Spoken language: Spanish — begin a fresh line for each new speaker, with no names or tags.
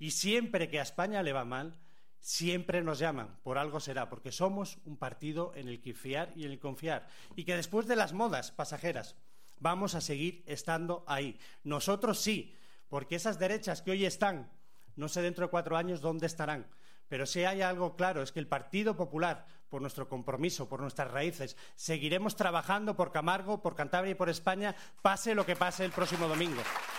Y siempre que a España le va mal, siempre nos llaman, por algo será, porque somos un partido en el que fiar y en el que confiar. Y que después de las modas pasajeras vamos a seguir estando ahí. Nosotros sí, porque esas derechas que hoy están, no sé dentro de 4 años dónde estarán. Pero si hay algo claro, es que el Partido Popular, por nuestro compromiso, por nuestras raíces, seguiremos trabajando por Camargo, por Cantabria y por España, pase lo que pase el próximo domingo.